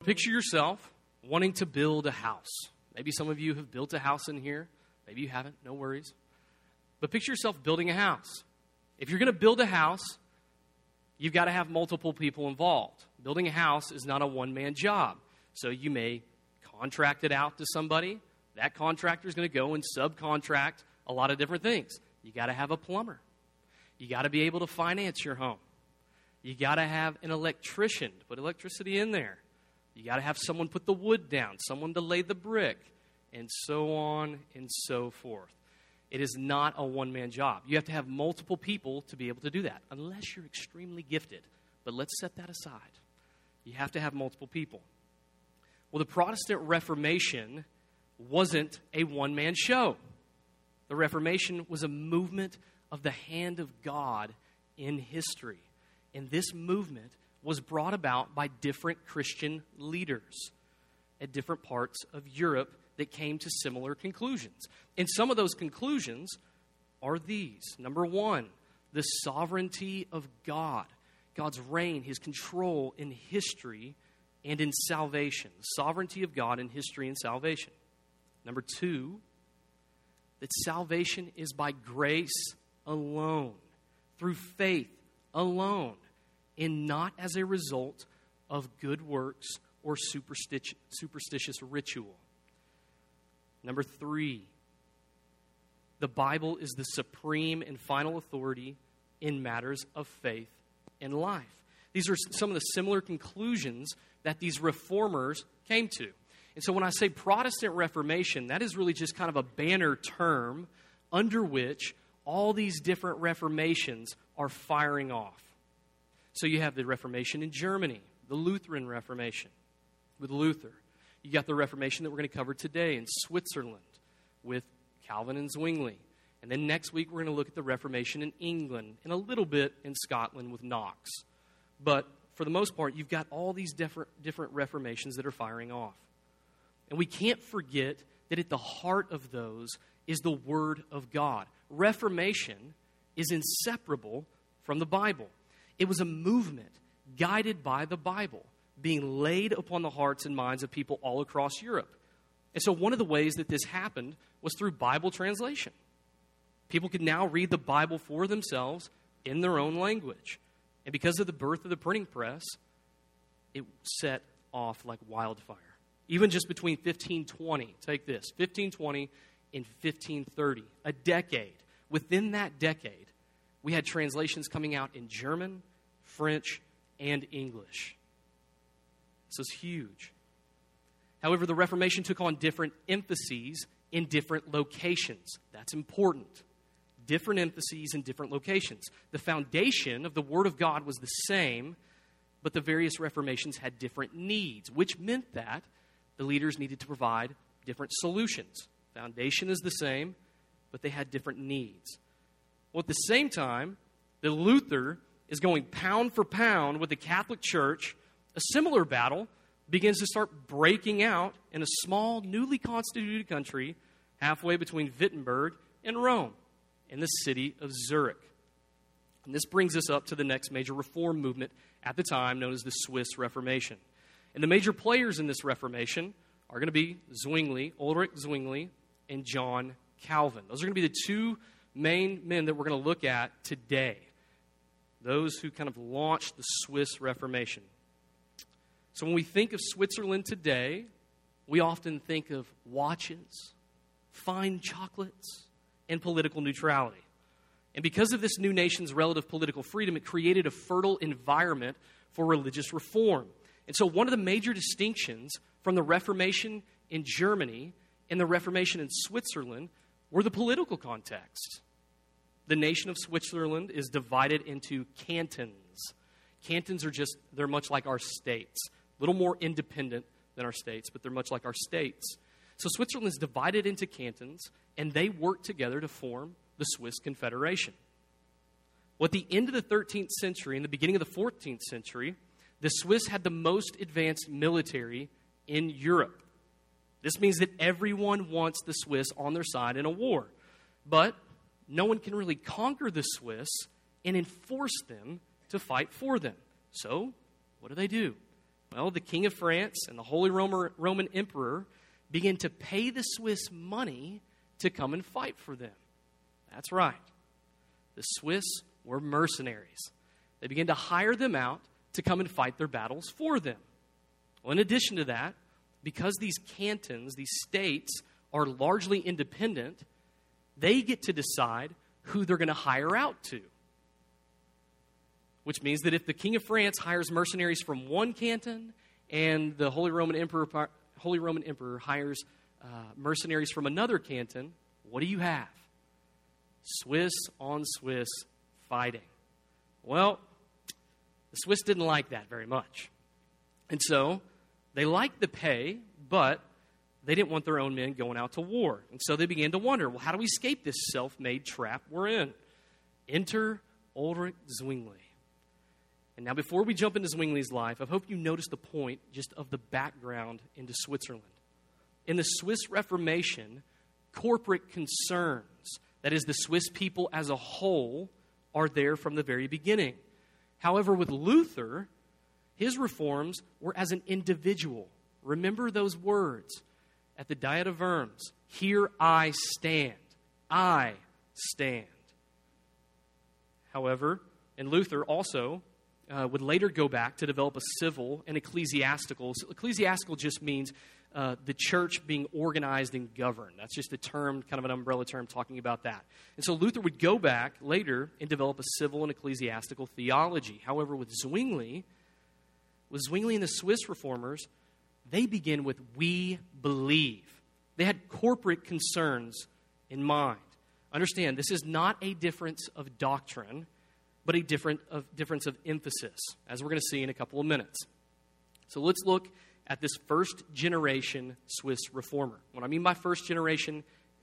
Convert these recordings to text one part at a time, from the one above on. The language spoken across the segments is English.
picture yourself wanting to build a house. Maybe some of you have built a house in here. Maybe you haven't, no worries. But picture yourself building a house. If you're going to build a house, you've got to have multiple people involved. Building a house is not a one-man job. So you may contract it out to somebody. That contractor is going to go and subcontract a lot of different things. You got to have a plumber. You got to be able to finance your home. You got to have an electrician to put electricity in there. You got to have someone put the wood down, someone to lay the brick, and so on and so forth. It is not a one-man job. You have to have multiple people to be able to do that, unless you're extremely gifted. But let's set that aside. You have to have multiple people. Well, the Protestant Reformation wasn't a one-man show. The Reformation was a movement of the hand of God in history. And this movement was brought about by different Christian leaders at different parts of Europe that came to similar conclusions. And some of those conclusions are these. Number one, the sovereignty of God. God's reign, His control in history and in salvation. The sovereignty of God in history and salvation. Number two, that salvation is by grace alone, through faith alone, and not as a result of good works or superstitious ritual. Number three, the Bible is the supreme and final authority in matters of faith and life. These are some of the similar conclusions that these reformers came to. And so when I say Protestant Reformation, that is really just kind of a banner term under which all these different reformations are firing off. So you have the Reformation in Germany, the Lutheran Reformation with Luther. You got the Reformation that we're going to cover today in Switzerland with Calvin and Zwingli. And then next week we're going to look at the Reformation in England and a little bit in Scotland with Knox. But for the most part, you've got all these different reformations that are firing off. And we can't forget that at the heart of those is the Word of God. Reformation is inseparable from the Bible. It was a movement guided by the Bible, being laid upon the hearts and minds of people all across Europe. And so one of the ways that this happened was through Bible translation. People could now read the Bible for themselves in their own language. And because of the birth of the printing press, it set off like wildfire. Even just between 1520, take this, 1520 and 1530, a decade. Within that decade, we had translations coming out in German, French, and English. This was huge. However, the Reformation took on different emphases in different locations. That's important. Different emphases in different locations. The foundation of the Word of God was the same, but the various Reformations had different needs, which meant that the leaders needed to provide different solutions. Foundation is the same, but they had different needs. Well, at the same time, the Luther is going pound for pound with the Catholic Church. A similar battle begins to start breaking out in a small, newly constituted country halfway between Wittenberg and Rome, in the city of Zurich. And this brings us up to the next major reform movement at the time, known as the Swiss Reformation. And the major players in this Reformation are going to be Zwingli, Ulrich Zwingli, and John Calvin. Those are going to be the two main men that we're going to look at today. Those who kind of launched the Swiss Reformation. So when we think of Switzerland today, we often think of watches, fine chocolates, and political neutrality. And because of this new nation's relative political freedom, it created a fertile environment for religious reform. And so one of the major distinctions from the Reformation in Germany and the Reformation in Switzerland were the political context. The nation of Switzerland is divided into cantons. Cantons are they're much like our states. A little more independent than our states, but they're much like our states. So Switzerland is divided into cantons, and they work together to form the Swiss Confederation. Well, at the end of the 13th century and the beginning of the 14th century, the Swiss had the most advanced military in Europe. This means that everyone wants the Swiss on their side in a war. But no one can really conquer the Swiss and enforce them to fight for them. So, what do? Well, the King of France and the Holy Roman Emperor began to pay the Swiss money to come and fight for them. That's right. The Swiss were mercenaries. They began to hire them out to come and fight their battles for them. Well, in addition to that, because these cantons, these states, are largely independent, they get to decide who they're going to hire out to. Which means that if the King of France hires mercenaries from one canton and the Holy Roman Emperor hires mercenaries from another canton, what do you have? Swiss on Swiss fighting. Well, the Swiss didn't like that very much. And so they liked the pay, but they didn't want their own men going out to war. And so they began to wonder, well, how do we escape this self-made trap we're in? Enter Ulrich Zwingli. And now before we jump into Zwingli's life, I hope you notice the point just of the background into Switzerland. In the Swiss Reformation, corporate concerns, that is the Swiss people as a whole, are there from the very beginning. However, with Luther, his reforms were as an individual. Remember those words at the Diet of Worms. Here I stand. I stand. However, and Luther also would later go back to develop a civil and ecclesiastical. So ecclesiastical just means the church being organized and governed. That's just a term, kind of an umbrella term talking about that. And so Luther would go back later and develop a civil and ecclesiastical theology. However, with Zwingli and the Swiss reformers, they begin with we believe. They had corporate concerns in mind. Understand, this is not a difference of doctrine, but a difference of emphasis, as we're going to see in a couple of minutes. So let's look at this first generation Swiss reformer. What I mean by first generation,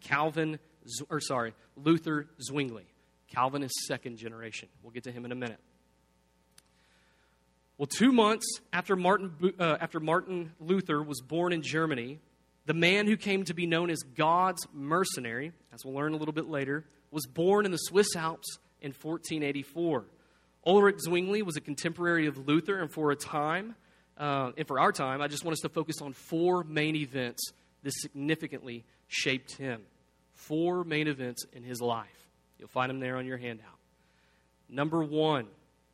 Luther Zwingli. Calvin is second generation. We'll get to him in a minute. Well, 2 months after Martin Luther was born in Germany, the man who came to be known as God's mercenary, as we'll learn a little bit later, was born in the Swiss Alps in 1484. Ulrich Zwingli was a contemporary of Luther, and for our time, I just want us to focus on 4 main events that significantly shaped him. 4 main events in his life. You'll find them there on your handout. Number 1,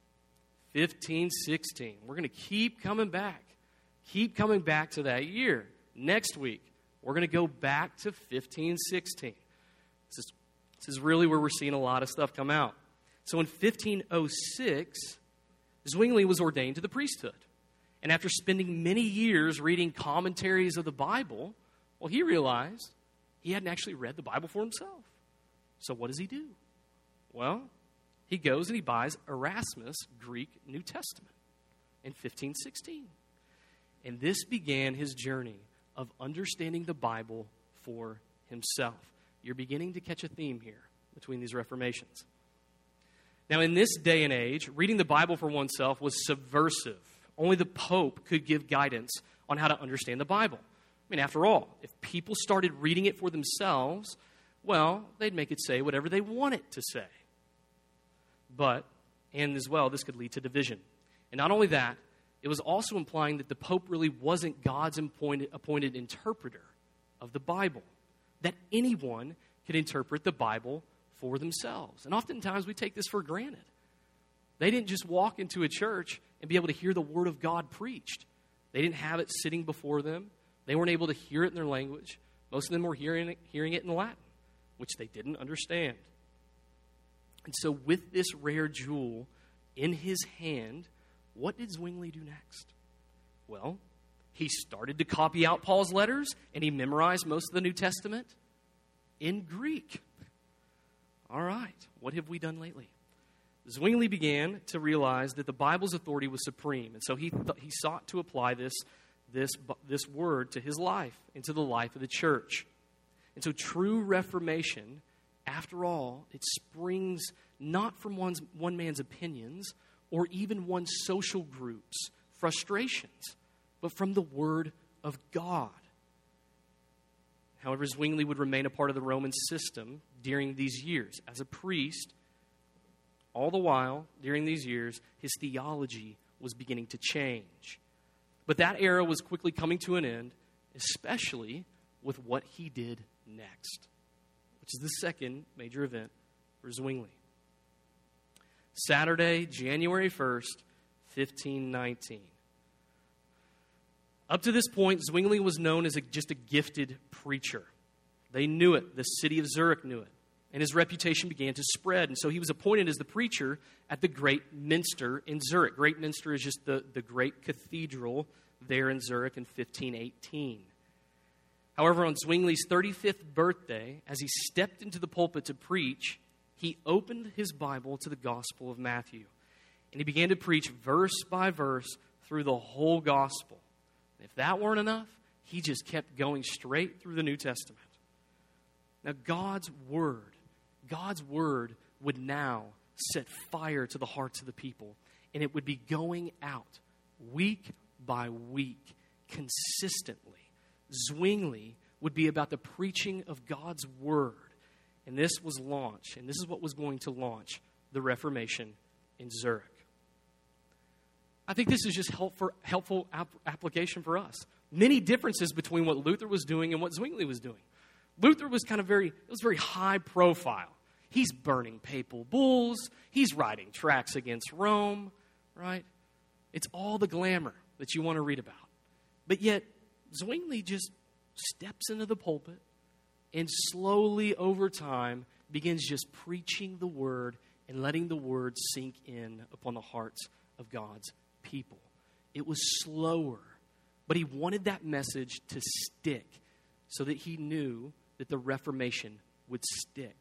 1516. We're going to keep coming back to that year. Next week, we're going to go back to 1516. This is really where we're seeing a lot of stuff come out. So in 1506, Zwingli was ordained to the priesthood. And after spending many years reading commentaries of the Bible, well, he realized he hadn't actually read the Bible for himself. So what does he do? Well, he goes and he buys Erasmus' Greek New Testament in 1516. And this began his journey of understanding the Bible for himself. You're beginning to catch a theme here between these reformations. Now, in this day and age, reading the Bible for oneself was subversive. Only the Pope could give guidance on how to understand the Bible. I mean, after all, if people started reading it for themselves, well, they'd make it say whatever they want it to say. And as well, this could lead to division. And not only that, it was also implying that the Pope really wasn't God's appointed interpreter of the Bible, that anyone could interpret the Bible for themselves. And oftentimes we take this for granted. They didn't just walk into a church and be able to hear the Word of God preached. They didn't have it sitting before them. They weren't able to hear it in their language. Most of them were hearing it in Latin, which they didn't understand. And so with this rare jewel in his hand, what did Zwingli do next? Well, he started to copy out Paul's letters, and he memorized most of the New Testament in Greek. All right, what have we done lately? Zwingli began to realize that the Bible's authority was supreme, and so he sought to apply this word to his life and to the life of the church. And so true reformation, after all, it springs not from one man's opinions or even one social group's frustrations, but from the Word of God. However, Zwingli would remain a part of the Roman system during these years as a priest. All the while, during these years, his theology was beginning to change. But that era was quickly coming to an end, especially with what he did next, which is the second major event for Zwingli. Saturday, January 1st, 1519. Up to this point, Zwingli was known as just a gifted preacher. They knew it. The city of Zurich knew it. And his reputation began to spread. And so he was appointed as the preacher at the Great Minster in Zurich. Great Minster is just the great cathedral there in Zurich in 1518. However, on Zwingli's 35th birthday, as he stepped into the pulpit to preach, he opened his Bible to the Gospel of Matthew. And he began to preach verse by verse through the whole Gospel. And if that weren't enough, he just kept going straight through the New Testament. Now, God's Word would now set fire to the hearts of the people. And it would be going out week by week, consistently. Zwingli would be about the preaching of God's Word. And this was launched, and this is what was going to launch the Reformation in Zurich. I think this is just helpful application for us. Many differences between what Luther was doing and what Zwingli was doing. Luther was very high profile. He's burning papal bulls. He's writing tracts against Rome, right? It's all the glamour that you want to read about. But yet, Zwingli just steps into the pulpit and slowly over time begins just preaching the Word and letting the Word sink in upon the hearts of God's people. It was slower, but he wanted that message to stick so that he knew that the Reformation would stick.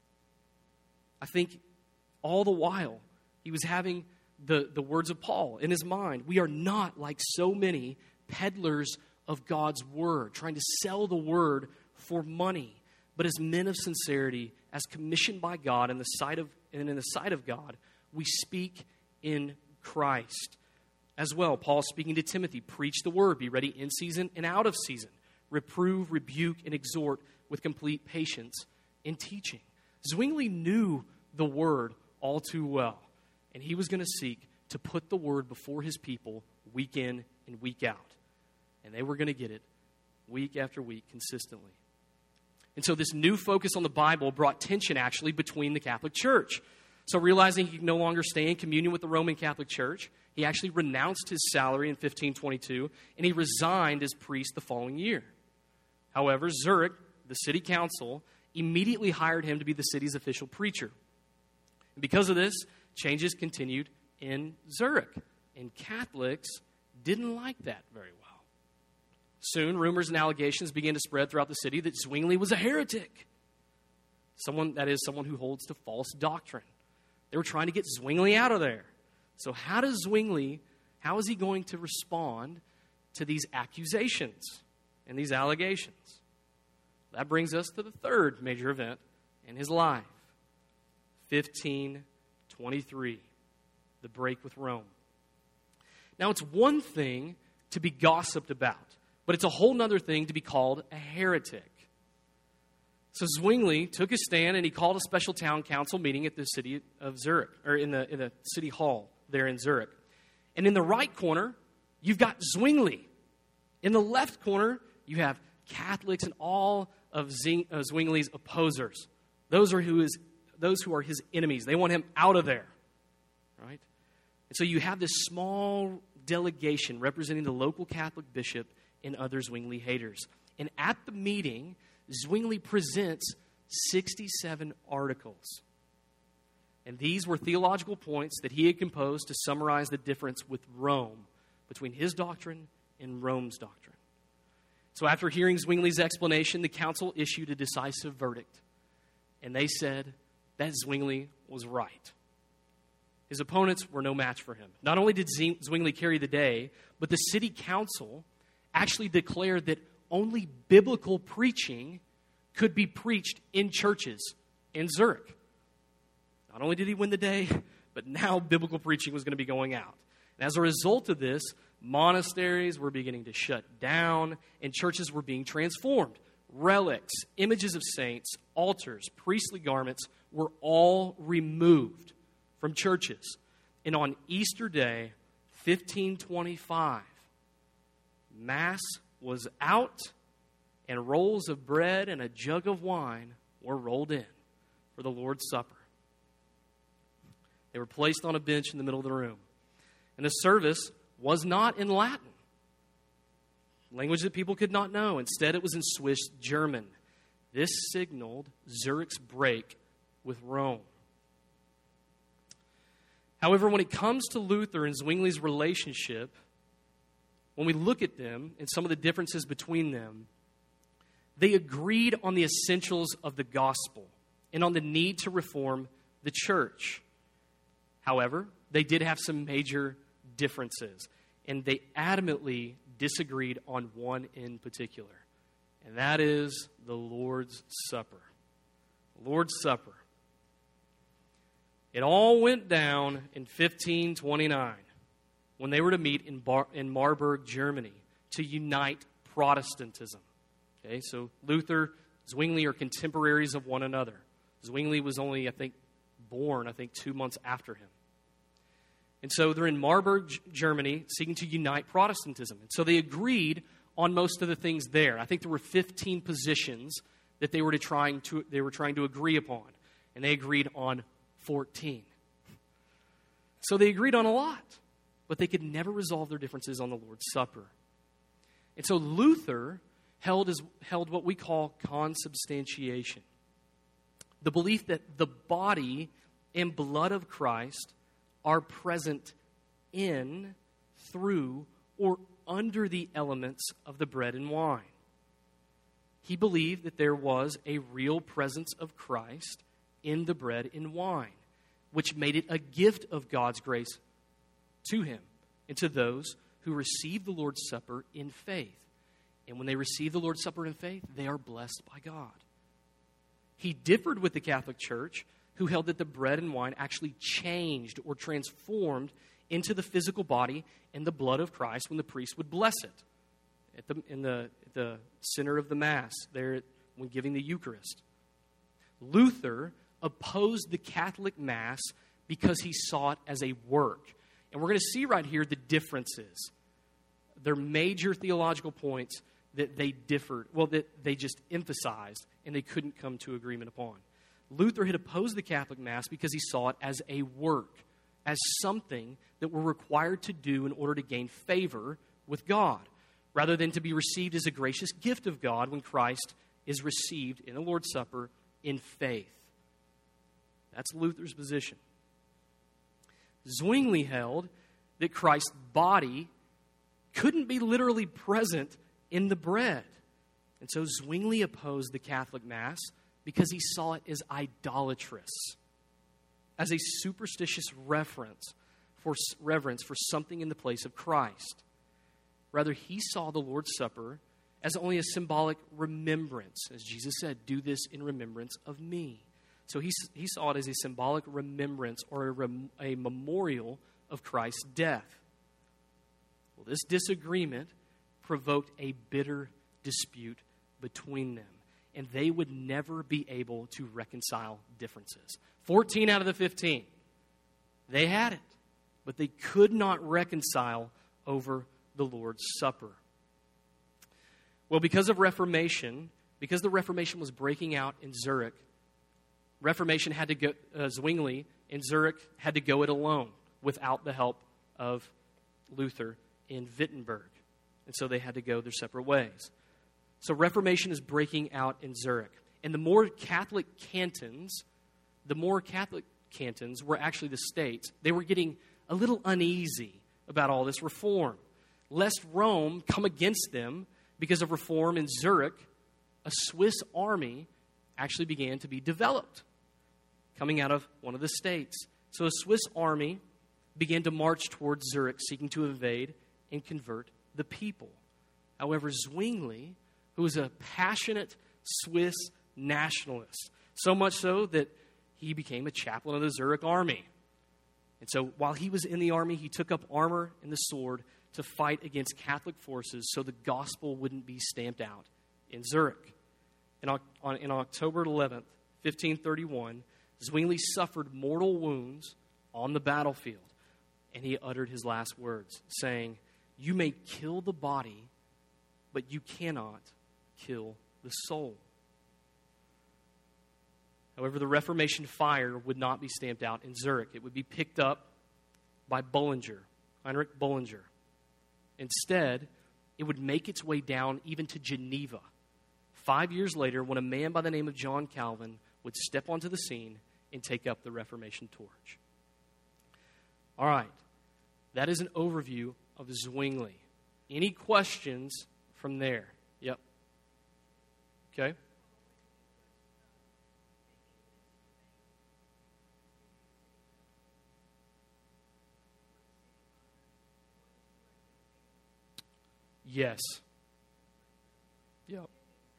I think all the while he was having the words of Paul in his mind. We are not like so many peddlers of God's Word, trying to sell the Word for money, but as men of sincerity, as commissioned by God in the sight of God, we speak in Christ. As well, Paul speaking to Timothy, preach the Word, be ready in season and out of season, reprove, rebuke, and exhort with complete patience in teaching. Zwingli knew the Word all too well, and he was going to seek to put the Word before his people week in and week out. And they were going to get it week after week consistently. And so this new focus on the Bible brought tension actually between the Catholic Church. So realizing he could no longer stay in communion with the Roman Catholic Church, he actually renounced his salary in 1522, and he resigned as priest the following year. However, Zurich, the city council, immediately hired him to be the city's official preacher. And because of this, changes continued in Zurich, and Catholics didn't like that very well. Soon, rumors and allegations began to spread throughout the city that Zwingli was a heretic. Someone who holds to false doctrine. They were trying to get Zwingli out of there. So how is he going to respond to these accusations and these allegations? That brings us to the third major event in his life. 1523, the break with Rome. Now, it's one thing to be gossiped about, but it's a whole other thing to be called a heretic. So Zwingli took his stand and he called a special town council meeting at the city of Zurich, or in the city hall there in Zurich. And in the right corner, you've got Zwingli. In the left corner, you have Catholics and all of Zwingli's opposers. Those who are his enemies. They want him out of there, right? And so you have this small delegation representing the local Catholic bishop and other Zwingli haters. And at the meeting, Zwingli presents 67 articles. And these were theological points that he had composed to summarize the difference with Rome, between his doctrine and Rome's doctrine. So after hearing Zwingli's explanation, the council issued a decisive verdict. And they said that Zwingli was right. His opponents were no match for him. Not only did Zwingli carry the day, but the city council actually declared that only biblical preaching could be preached in churches in Zurich. Not only did he win the day, but now biblical preaching was going to be going out. And as a result of this, monasteries were beginning to shut down and churches were being transformed. Relics, images of saints, altars, priestly garments were all removed from churches. And on Easter Day, 1525, Mass was out, and rolls of bread and a jug of wine were rolled in for the Lord's Supper. They were placed on a bench in the middle of the room. And the service was not in Latin, language that people could not know. Instead, it was in Swiss German. This signaled Zurich's break with Rome. However, when it comes to Luther and Zwingli's relationship, when we look at them and some of the differences between them, they agreed on the essentials of the gospel and on the need to reform the church. However, they did have some major differences, and they adamantly disagreed on one in particular, and that is the Lord's Supper. The Lord's Supper. It all went down in 1529 when they were to meet in Marburg, Germany, to unite Protestantism. Okay, so Luther, Zwingli are contemporaries of one another. Zwingli was only, born 2 months after him. And so they're in Marburg, Germany, seeking to unite Protestantism. And so they agreed on most of the things there. I think there were 15 positions that they were trying to agree upon. And they agreed on 14. So they agreed on a lot. But they could never resolve their differences on the Lord's Supper. And so Luther held what we call consubstantiation. The belief that the body and blood of Christ are present in, through, or under the elements of the bread and wine. He believed that there was a real presence of Christ in the bread and wine, which made it a gift of God's grace to him and to those who receive the Lord's Supper in faith. And when they receive the Lord's Supper in faith, they are blessed by God. He differed with the Catholic Church, who held that the bread and wine actually changed or transformed into the physical body and the blood of Christ when the priest would bless it in the center of the Mass, there when giving the Eucharist. Luther opposed the Catholic Mass because he saw it as a work. And we're going to see right here the differences. They're major theological points that they differed, that they just emphasized and they couldn't come to agreement upon. Luther had opposed the Catholic Mass because he saw it as a work, as something that we're required to do in order to gain favor with God, rather than to be received as a gracious gift of God when Christ is received in the Lord's Supper in faith. That's Luther's position. Zwingli held that Christ's body couldn't be literally present in the bread. And so Zwingli opposed the Catholic Mass because he saw it as idolatrous, as a superstitious reverence for something in the place of Christ. Rather, he saw the Lord's Supper as only a symbolic remembrance. As Jesus said, do this in remembrance of me. So he saw it as a symbolic remembrance or a memorial of Christ's death. Well, this disagreement provoked a bitter dispute between them, and they would never be able to reconcile differences. 14 out of the 15, they had it, but they could not reconcile over the Lord's Supper. Well, because the Reformation was breaking out in Zurich, Reformation had to go, Zwingli in Zurich had to go it alone without the help of Luther in Wittenberg. And so they had to go their separate ways. So Reformation is breaking out in Zurich. And the more Catholic cantons were actually the states, they were getting a little uneasy about all this reform. Lest Rome come against them because of reform in Zurich, a Swiss army actually began to be developed coming out of one of the states. So a Swiss army began to march towards Zurich, seeking to invade and convert the people. However, Zwingli, who was a passionate Swiss nationalist, so much so that he became a chaplain of the Zurich army. And so while he was in the army, he took up armor and the sword to fight against Catholic forces so the gospel wouldn't be stamped out in Zurich. In October 11th, 1531, Zwingli suffered mortal wounds on the battlefield, and he uttered his last words, saying, "You may kill the body, but you cannot kill the soul. However, the Reformation fire would not be stamped out in Zurich. It would be picked up by Bullinger, Heinrich Bullinger. Instead, it would make its way down even to Geneva 5 years later, when a man by the name of John Calvin would step onto the scene and take up the Reformation torch. All right, that is an overview of Zwingli. Any questions from there? Yep. Okay. Yes. Yep.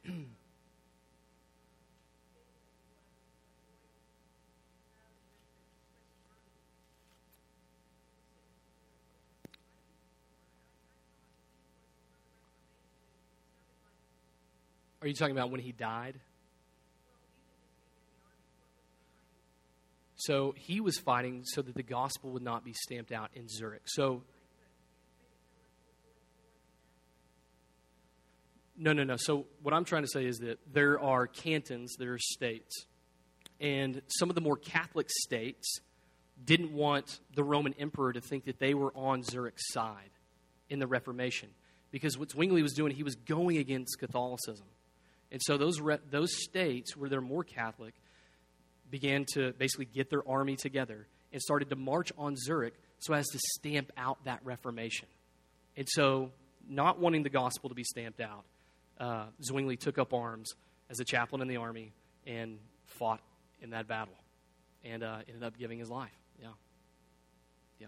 Are you talking about when he died? So he was fighting so that the gospel would not be stamped out in Zurich. So No. So what I'm trying to say is that there are cantons, there are states, and some of the more Catholic states didn't want the Roman emperor to think that they were on Zurich's side in the Reformation, because what Zwingli was doing, he was going against Catholicism. And so those states where they're more Catholic began to basically get their army together and started to march on Zurich so as to stamp out that Reformation. And so, not wanting the gospel to be stamped out, Zwingli took up arms as a chaplain in the army and fought in that battle and ended up giving his life. Yeah. Yeah.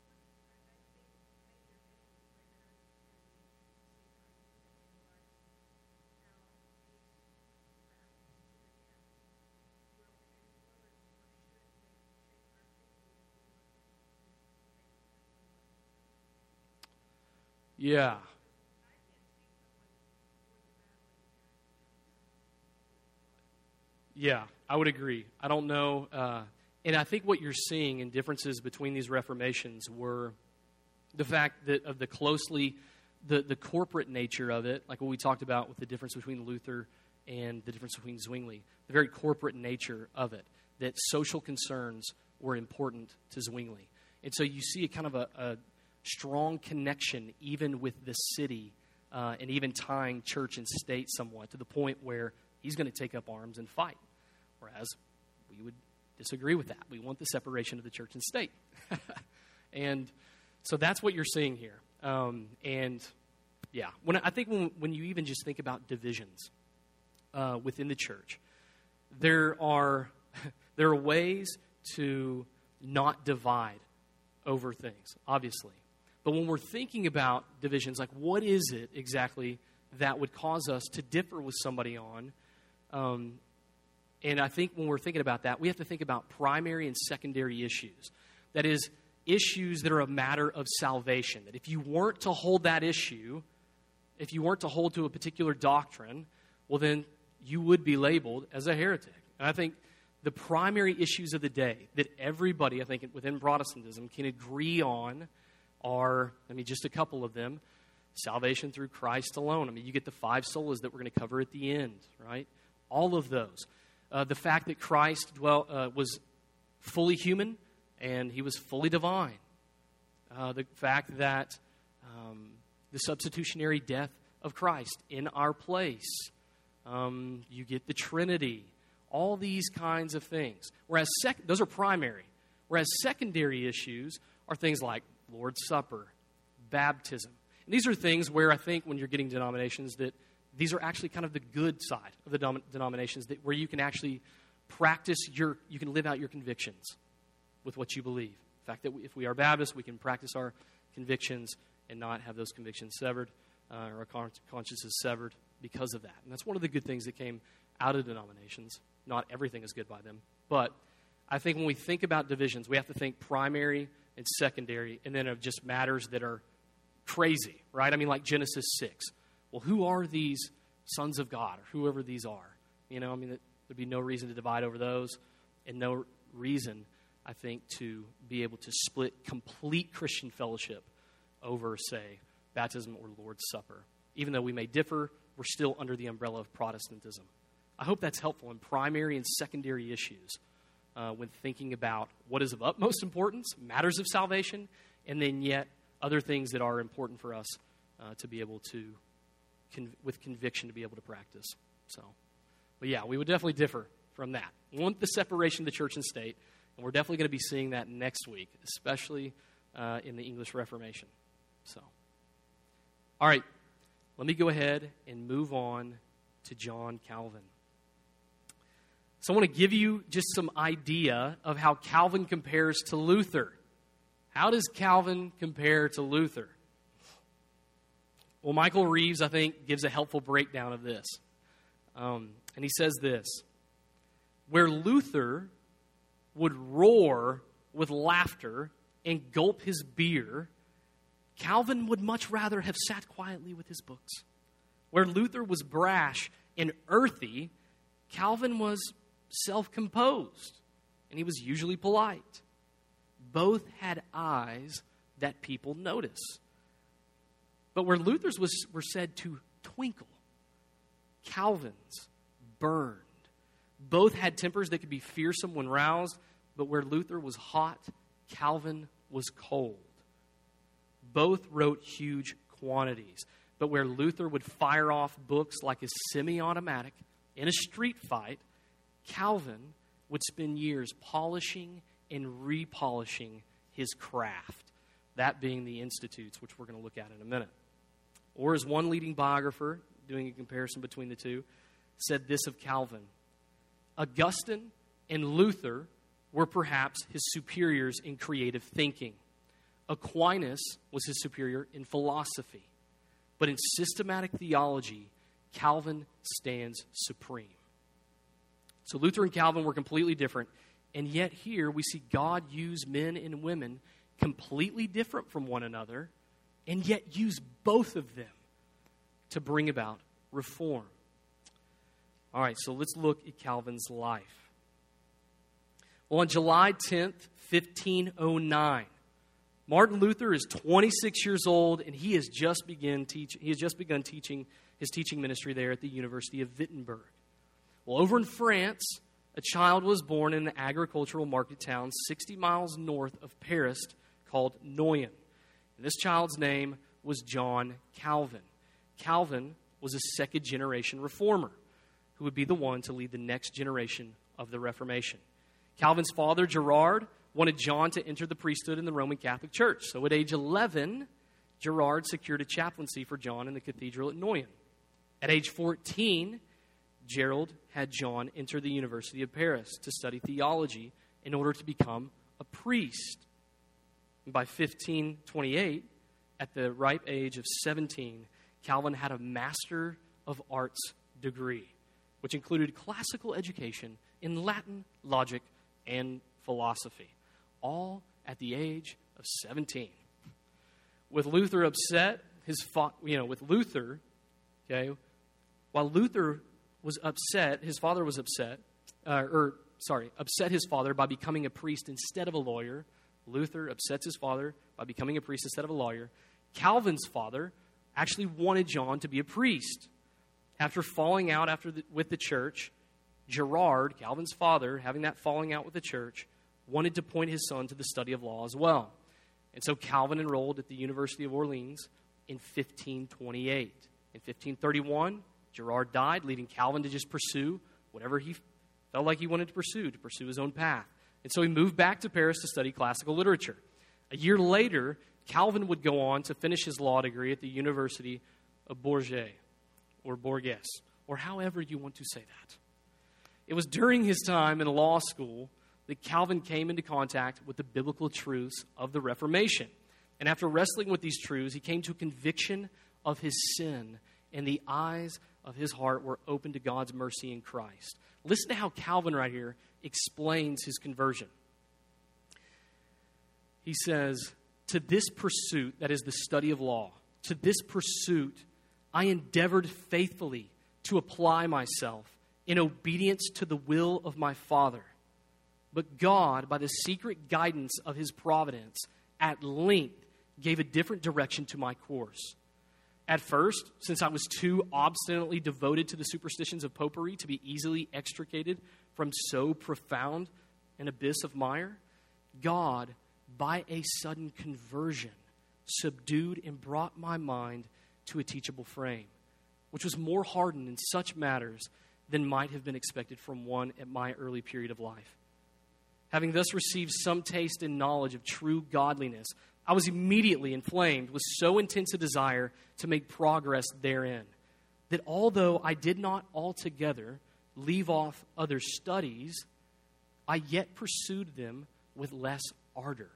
Yeah. Yeah, I would agree. I don't know. And I think what you're seeing in differences between these Reformations were the fact that of the corporate nature of it, like what we talked about with the difference between Luther and the difference between Zwingli, the very corporate nature of it, that social concerns were important to Zwingli. And so you see a kind of a strong connection even with the city and even tying church and state somewhat to the point where he's going to take up arms and fight. Whereas we would disagree with that. We want the separation of the church and state. And so that's what you're seeing here. And yeah, I think when you even just think about divisions within the church, there are ways to not divide over things, obviously. But when we're thinking about divisions, like what is it exactly that would cause us to differ with somebody on? And I think when we're thinking about that, we have to think about primary and secondary issues. That is, issues that are a matter of salvation. That if you weren't to hold that issue, if you weren't to hold to a particular doctrine, well then you would be labeled as a heretic. And I think the primary issues of the day that everybody, I think, within Protestantism can agree on are, just a couple of them. Salvation through Christ alone. You get the 5 solas that we're going to cover at the end, right? All of those. The fact that Christ was fully human and he was fully divine. The fact that the substitutionary death of Christ in our place. You get the Trinity. All these kinds of things. Whereas those are primary. Whereas secondary issues are things like Lord's Supper, baptism. And these are things where I think when you're getting denominations that these are actually kind of the good side of the denominations, where you can actually you can live out your convictions with what you believe. The fact that if we are Baptists, we can practice our convictions and not have those convictions severed, or our consciences severed because of that. And that's one of the good things that came out of denominations. Not everything is good by them. But I think when we think about divisions, we have to think primary and secondary, and then of just matters that are crazy, right? Like Genesis 6. Well, who are these sons of God, or whoever these are? There'd be no reason to divide over those, and no reason, I think, to be able to split complete Christian fellowship over, say, baptism or Lord's Supper. even though we may differ, we're still under the umbrella of Protestantism. I hope that's helpful in primary and secondary issues when thinking about what is of utmost importance, matters of salvation, and then yet other things that are important for us to be able to, with conviction, to be able to practice. So, but yeah, we would definitely differ from that. We want the separation of the church and state, and we're definitely going to be seeing that next week, especially in the English Reformation. So, all right, let me go ahead and move on to John Calvin. So I want to give you just some idea of how Calvin compares to Luther. How does Calvin compare to Luther? Well, Michael Reeves, I think, gives a helpful breakdown of this. And he says this: where Luther would roar with laughter and gulp his beer, Calvin would much rather have sat quietly with his books. Where Luther was brash and earthy, Calvin was self-composed, and he was usually polite. Both had eyes that people notice. But where Luther's were said to twinkle, Calvin's burned. Both had tempers that could be fearsome when roused, but where Luther was hot, Calvin was cold. Both wrote huge quantities, but where Luther would fire off books like a semi-automatic in a street fight, Calvin would spend years polishing and repolishing his craft, that being the Institutes, which we're going to look at in a minute. Or as one leading biographer, doing a comparison between the two, said this of Calvin: Augustine and Luther were perhaps his superiors in creative thinking. Aquinas was his superior in philosophy. But in systematic theology, Calvin stands supreme. So Luther and Calvin were completely different, and yet here we see God use men and women completely different from one another, and yet use both of them to bring about reform. All right, so let's look at Calvin's life. Well, on July 10th, 1509, Martin Luther is 26 years old, and he has just begun teaching his teaching ministry there at the University of Wittenberg. Well, over in France, a child was born in an agricultural market town 60 miles north of Paris called Noyon. And this child's name was John Calvin. Calvin was a second-generation reformer who would be the one to lead the next generation of the Reformation. Calvin's father, Gerard, wanted John to enter the priesthood in the Roman Catholic Church. So at age 11, Gerard secured a chaplaincy for John in the cathedral at Noyon. At age 14, Gerald had John enter the University of Paris to study theology in order to become a priest. And by 1528, at the ripe age of 17, Calvin had a Master of Arts degree, which included classical education in Latin, logic, and philosophy, all at the age of 17. With Luther upset, while Luther was upset, his father was upset his father by becoming a priest instead of a lawyer. Luther upsets his father by becoming a priest instead of a lawyer. Calvin's father actually wanted John to be a priest. After falling out with the church, Gerard, Calvin's father, having that falling out with the church, wanted to point his son to the study of law as well. And so Calvin enrolled at the University of Orleans in 1528. In 1531, Gerard died, leaving Calvin to just pursue whatever he felt like he wanted to pursue his own path. And so he moved back to Paris to study classical literature. A year later, Calvin would go on to finish his law degree at the University of Bourges, or however you want to say that. It was during his time in law school that Calvin came into contact with the biblical truths of the Reformation. And after wrestling with these truths, he came to a conviction of his sin, and the eyes of his heart were open to God's mercy in Christ. Listen to how Calvin right here explains his conversion. He says, "To this pursuit," that is the study of law, "to this pursuit I endeavored faithfully to apply myself in obedience to the will of my Father. But God, by the secret guidance of his providence, at length gave a different direction to my course. At first, since I was too obstinately devoted to the superstitions of popery to be easily extricated from so profound an abyss of mire, God, by a sudden conversion, subdued and brought my mind to a teachable frame, which was more hardened in such matters than might have been expected from one at my early period of life. Having thus received some taste and knowledge of true godliness, I was immediately inflamed with so intense a desire to make progress therein, that although I did not altogether leave off other studies, I yet pursued them with less ardor.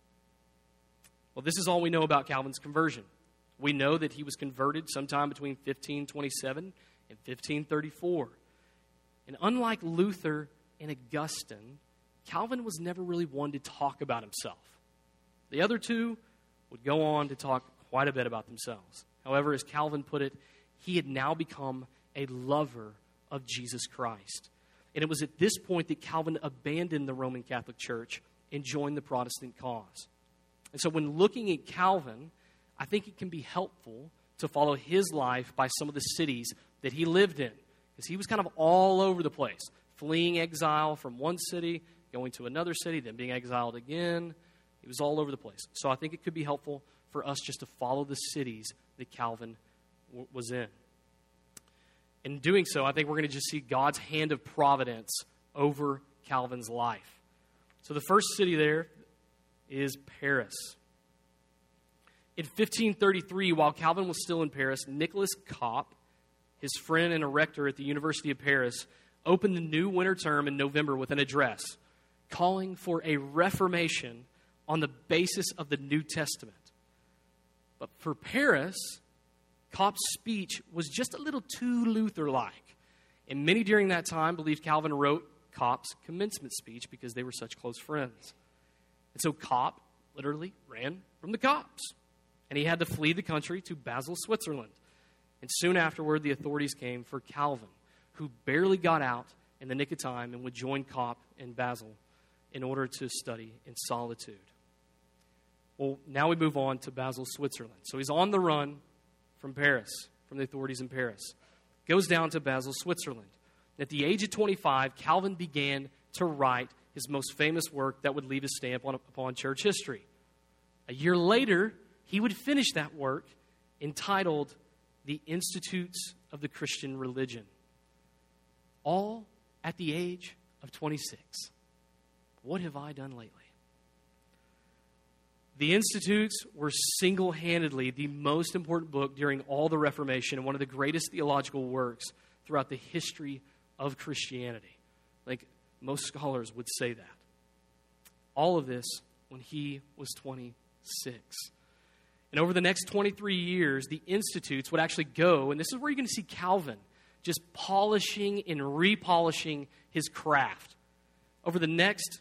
Well, this is all we know about Calvin's conversion. We know that he was converted sometime between 1527 and 1534. And unlike Luther and Augustine, Calvin was never really one to talk about himself. The other two would go on to talk quite a bit about themselves. However, as Calvin put it, he had now become a lover of Jesus Christ. And it was at this point that Calvin abandoned the Roman Catholic Church and joined the Protestant cause. And so when looking at Calvin, I think it can be helpful to follow his life by some of the cities that he lived in. Because he was kind of all over the place, fleeing exile from one city, going to another city, then being exiled again. He was all over the place. So I think it could be helpful for us just to follow the cities that Calvin was in. In doing so, I think we're going to just see God's hand of providence over Calvin's life. So the first city there is Paris. In 1533, while Calvin was still in Paris, Nicholas Cop, his friend and a rector at the University of Paris, opened the new winter term in November with an address calling for a reformation on the basis of the New Testament. But for Paris, Cop's speech was just a little too Luther-like. And many during that time believed Calvin wrote Cop's commencement speech because they were such close friends. And so Cop literally ran from the cops. And he had to flee the country to Basel, Switzerland. And soon afterward, the authorities came for Calvin, who barely got out in the nick of time and would join Cop in Basel in order to study in solitude. Well, now we move on to Basel, Switzerland. So he's on the run from Paris, from the authorities in Paris. Goes down to Basel, Switzerland. At the age of 25, Calvin began to write his most famous work that would leave his stamp upon church history. A year later, he would finish that work entitled The Institutes of the Christian Religion, all at the age of 26. What have I done lately? The Institutes were single-handedly the most important book during all the Reformation and one of the greatest theological works throughout the history of Christianity. Like most scholars would say that. All of this when he was 26. And over the next 23 years, the Institutes would actually go, and this is where you're going to see Calvin just polishing and repolishing his craft. Over the next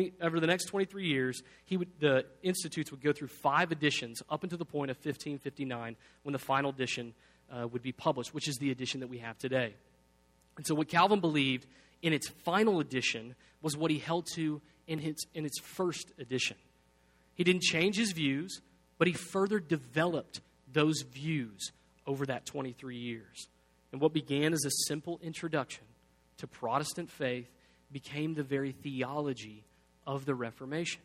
23 years, the Institutes would go through 5 editions up until the point of 1559 when the final edition would be published, which is the edition that we have today. And so what Calvin believed in its final edition was what he held to in its first edition. He didn't change his views, but he further developed those views over that 23 years. And what began as a simple introduction to Protestant faith became the very theology of the Reformation.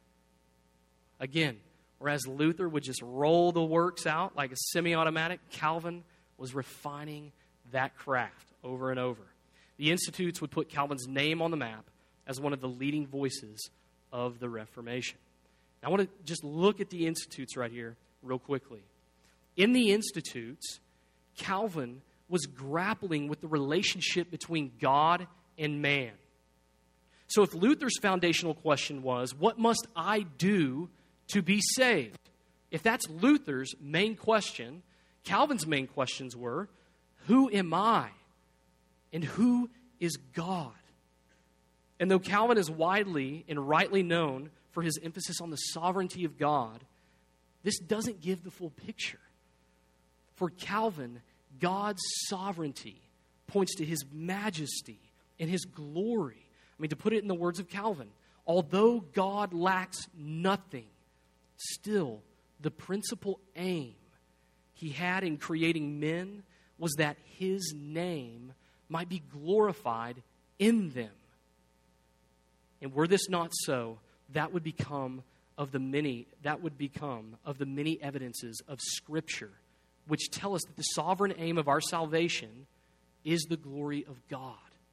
Again, whereas Luther would just roll the works out like a semi-automatic, Calvin was refining that craft over and over. The Institutes would put Calvin's name on the map as one of the leading voices of the Reformation. Now, I want to just look at the Institutes right here real quickly. In the Institutes, Calvin was grappling with the relationship between God and man. So if Luther's foundational question was, what must I do to be saved? If that's Luther's main question, Calvin's main questions were, who am I? And who is God? And though Calvin is widely and rightly known for his emphasis on the sovereignty of God, this doesn't give the full picture. For Calvin, God's sovereignty points to his majesty and his glory. I mean, to put it in the words of Calvin, although God lacks nothing, still the principal aim he had in creating men was that his name might be glorified in them. And were this not so, that would become of the many evidences of Scripture which tell us that the sovereign aim of our salvation is the glory of God.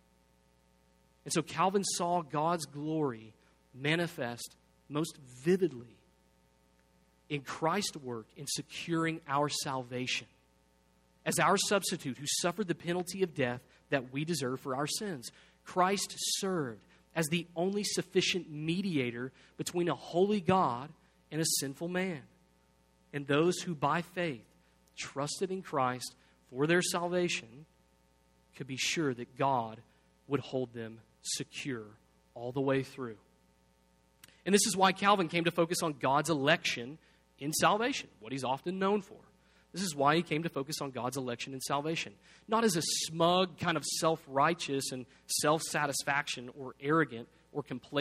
And so Calvin saw God's glory manifest most vividly in Christ's work in securing our salvation as our substitute who suffered the penalty of death that we deserve for our sins. Christ served as the only sufficient mediator between a holy God and a sinful man. And those who by faith trusted in Christ for their salvation could be sure that God would hold them secure all the way through. And this is why Calvin came to focus on God's election in salvation, what he's often known for. This is why he came to focus on God's election in salvation. Not as a smug kind of self-righteous and self-satisfaction or arrogant or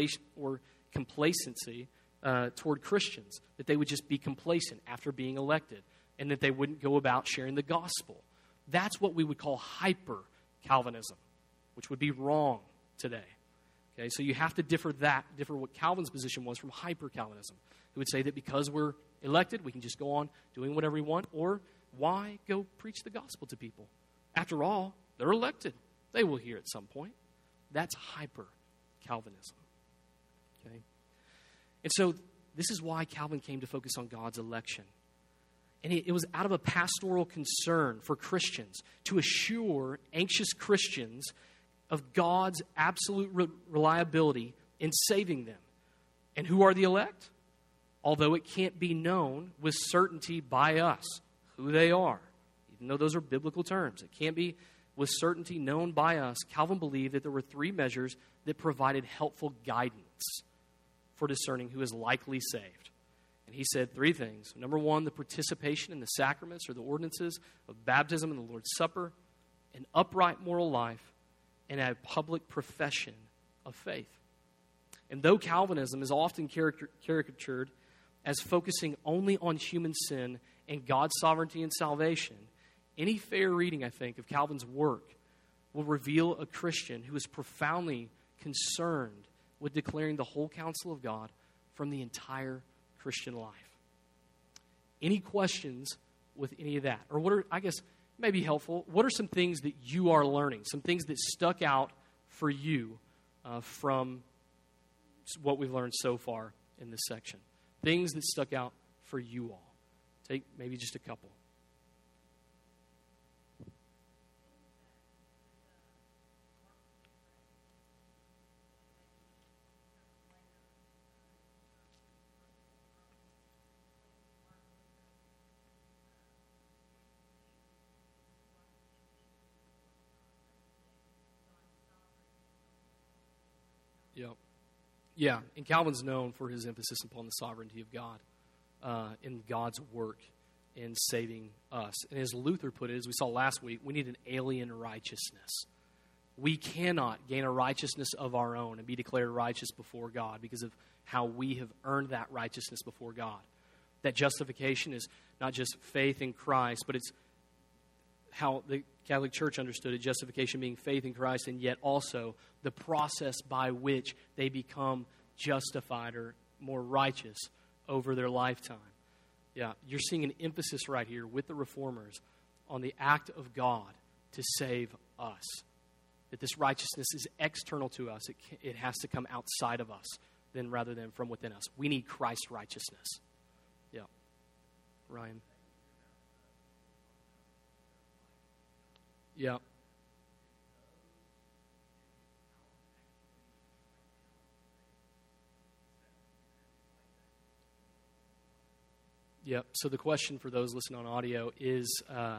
complacency toward Christians, that they would just be complacent after being elected and that they wouldn't go about sharing the gospel. That's what we would call hyper-Calvinism, which would be wrong today. Okay, so you have to differ what Calvin's position was from hyper-Calvinism, who would say that because we're elected, we can just go on doing whatever we want, or why go preach the gospel to people? After all, they're elected. They will hear at some point. That's hyper-Calvinism. Okay? And so this is why Calvin came to focus on God's election. And it was out of a pastoral concern for Christians to assure anxious Christians of God's absolute reliability in saving them. And who are the elect? Although it can't be known with certainty by us who they are, even though those are biblical terms, it can't be with certainty known by us. Calvin believed that there were three measures that provided helpful guidance for discerning who is likely saved. And he said three things. Number one, the participation in the sacraments or the ordinances of baptism and the Lord's Supper, an upright moral life, and a public profession of faith. And though Calvinism is often caricatured as focusing only on human sin and God's sovereignty and salvation, any fair reading, I think, of Calvin's work will reveal a Christian who is profoundly concerned with declaring the whole counsel of God from the entire Christian life. Any questions with any of that? Or what are, I guess, maybe helpful, what are some things that you are learning? Some things that stuck out for you from what we've learned so far in this section? Things that stuck out for you all. Take maybe just a couple. Yep. Yeah, and Calvin's known for his emphasis upon the sovereignty of God in God's work in saving us. And as Luther put it, as we saw last week, we need an alien righteousness. We cannot gain a righteousness of our own and be declared righteous before God because of how we have earned that righteousness before God. That justification is not just faith in Christ, but it's how the Catholic Church understood it, justification being faith in Christ, and yet also the process by which they become justified or more righteous over their lifetime. Yeah, you're seeing an emphasis right here with the Reformers on the act of God to save us. That this righteousness is external to us. It has to come outside of us rather than from within us. We need Christ's righteousness. Yeah. Ryan? Yeah. Yep. So the question for those listening on audio is,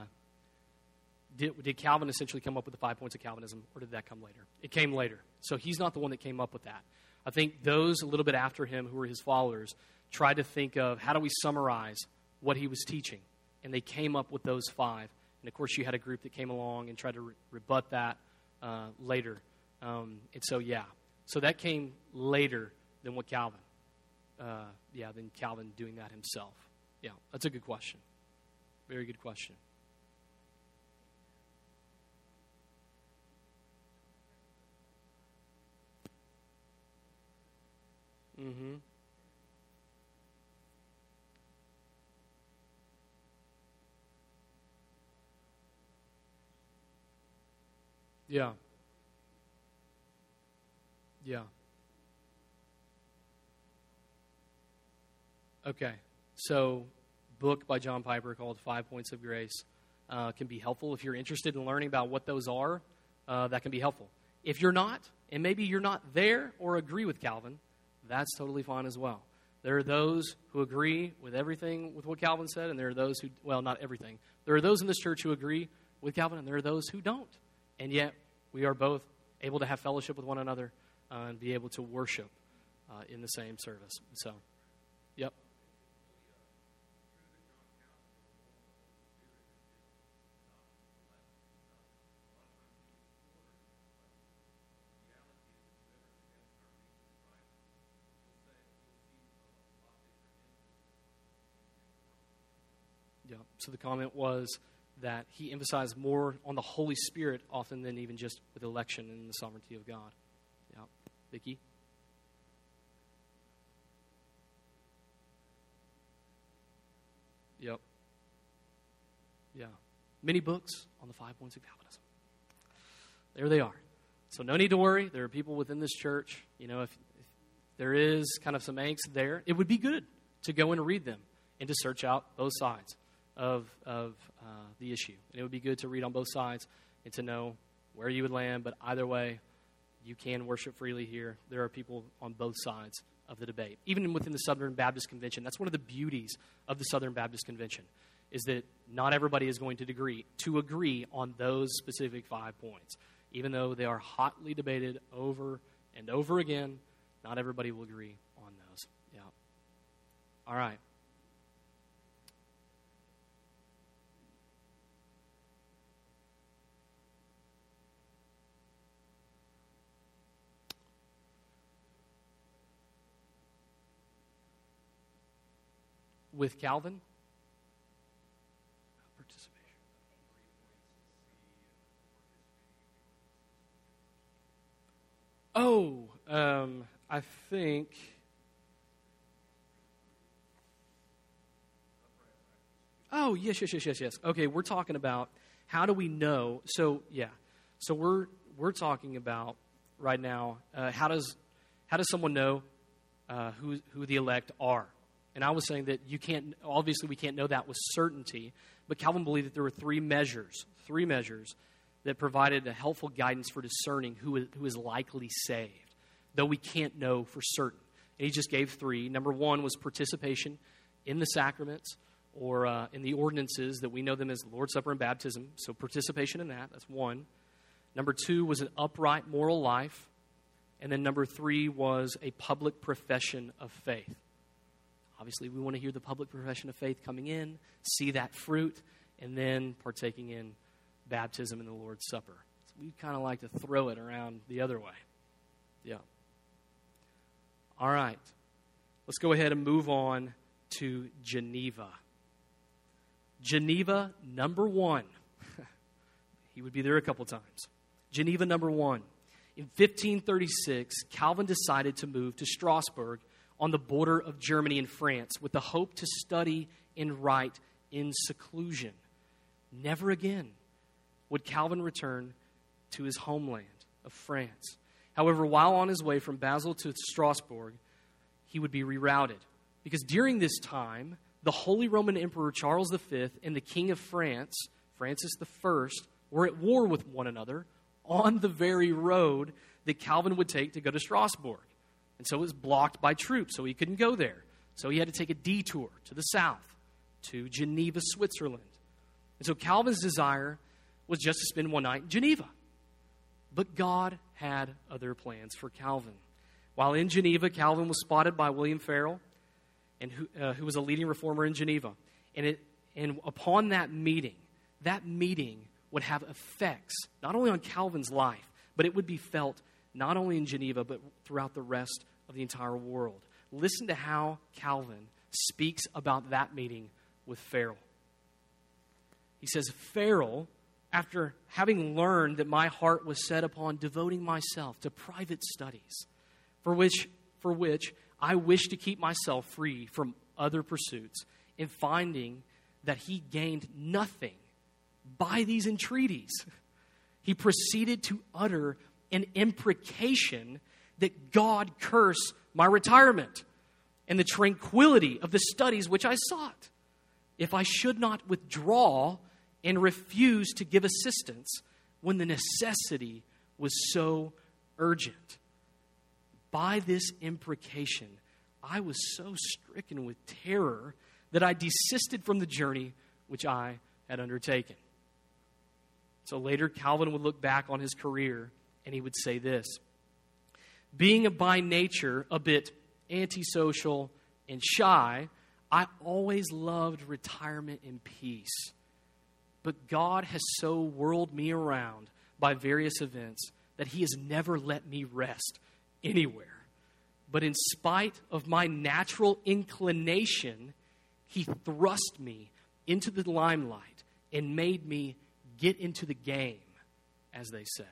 did Calvin essentially come up with the 5 points of Calvinism, or did that come later? It came later. So he's not the one that came up with that. I think those a little bit after him who were his followers tried to think of how do we summarize what he was teaching. And they came up with those five. And, of course, you had a group that came along and tried to rebut that later. And so, yeah. So that came later than what Calvin. Than Calvin doing that himself. Yeah, that's a good question. Very good question. Mm-hmm. Yeah. Yeah. Okay. So, book by John Piper called 5 Points of Grace can be helpful. If you're interested in learning about what those are, that can be helpful. If you're not, and maybe you're not there or agree with Calvin, that's totally fine as well. There are those who agree with everything with what Calvin said, and there are those who, well, not everything. There are those in this church who agree with Calvin, and there are those who don't. And yet, we are both able to have fellowship with one another and be able to worship in the same service. So, yep. Yeah. So the comment was that he emphasized more on the Holy Spirit often than even just with election and the sovereignty of God. Yeah. Vicki? Yep. Yeah. Many books on the 5 points of Calvinism. There they are. So no need to worry. There are people within this church. If there is kind of some angst there, it would be good to go and read them and to search out both sides of the issue. And it would be good to read on both sides and to know where you would land. But either way, you can worship freely here. There are people on both sides of the debate. Even within the Southern Baptist Convention, that's one of the beauties of the Southern Baptist Convention, is that not everybody is going to agree on those specific 5 points. Even though they are hotly debated over and over again, not everybody will agree on those. Yeah. All right. With Calvin? Participation. Oh, I think... Oh, yes. Okay, we're talking about how do we know... So we're talking about right now, how does someone know who the elect are? And I was saying that obviously we can't know that with certainty, but Calvin believed that there were three measures that provided a helpful guidance for discerning who is likely saved, though we can't know for certain. And he just gave three. Number one was participation in the sacraments or in the ordinances that we know them as the Lord's Supper and baptism. So participation in that's one. Number two was an upright moral life. And then number three was a public profession of faith. Obviously, we want to hear the public profession of faith coming in, see that fruit, and then partaking in baptism in the Lord's Supper. So we kind of like to throw it around the other way. Yeah. All right. Let's go ahead and move on to Geneva. Geneva, number one. He would be there a couple times. Geneva, number one. In 1536, Calvin decided to move to Strasbourg on the border of Germany and France with the hope to study and write in seclusion. Never again would Calvin return to his homeland of France. However, while on his way from Basel to Strasbourg, he would be rerouted. Because during this time, the Holy Roman Emperor Charles V and the King of France, Francis I, were at war with one another on the very road that Calvin would take to go to Strasbourg. And so it was blocked by troops, so he couldn't go there. So he had to take a detour to the south, to Geneva, Switzerland. And so Calvin's desire was just to spend one night in Geneva. But God had other plans for Calvin. While in Geneva, Calvin was spotted by William Farel, and who was a leading reformer in Geneva. And upon that meeting would have effects not only on Calvin's life, but it would be felt not only in Geneva, but throughout the rest of the entire world. Listen to how Calvin speaks about that meeting with Farel. He says, Farrell, after having learned that my heart was set upon devoting myself to private studies, for which I wish to keep myself free from other pursuits, and finding that he gained nothing by these entreaties, he proceeded to utter an imprecation that God curse my retirement and the tranquility of the studies which I sought, if I should not withdraw and refuse to give assistance when the necessity was so urgent. By this imprecation, I was so stricken with terror that I desisted from the journey which I had undertaken. So later, Calvin would look back on his career and he would say this: being by nature a bit antisocial and shy, I always loved retirement and peace. But God has so whirled me around by various events that he has never let me rest anywhere. But in spite of my natural inclination, he thrust me into the limelight and made me get into the game, as they say.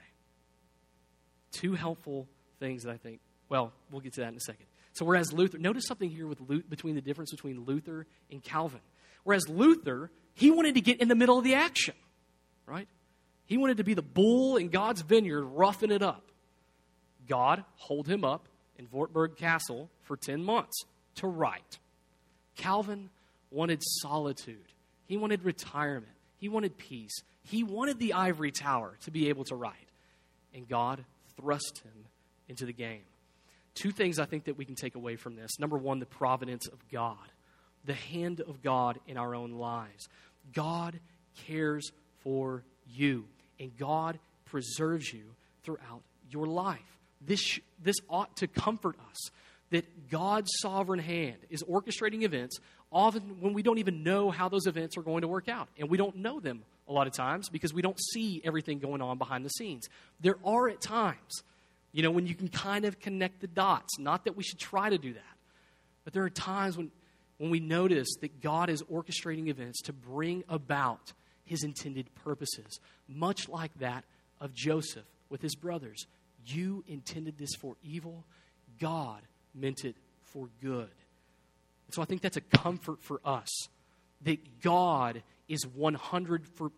Two helpful things that I think, well, we'll get to that in a second. So whereas Luther, notice something here between the difference between Luther and Calvin. Whereas Luther, he wanted to get in the middle of the action, right? He wanted to be the bull in God's vineyard, roughing it up. God holed him up in Wartburg Castle for 10 months to write. Calvin wanted solitude. He wanted retirement. He wanted peace. He wanted the ivory tower to be able to write. And God thrust him into the game. Two things I think that we can take away from this. Number one, the providence of God. The hand of God in our own lives. God cares for you. And God preserves you throughout your life. This ought to comfort us, that God's sovereign hand is orchestrating events often when we don't even know how those events are going to work out. And we don't know them a lot of times because we don't see everything going on behind the scenes. There are at times, when you can kind of connect the dots. Not that we should try to do that. But there are times when we notice that God is orchestrating events to bring about his intended purposes. Much like that of Joseph with his brothers. You intended this for evil. God meant it for good. And so I think that's a comfort for us. That God is 100%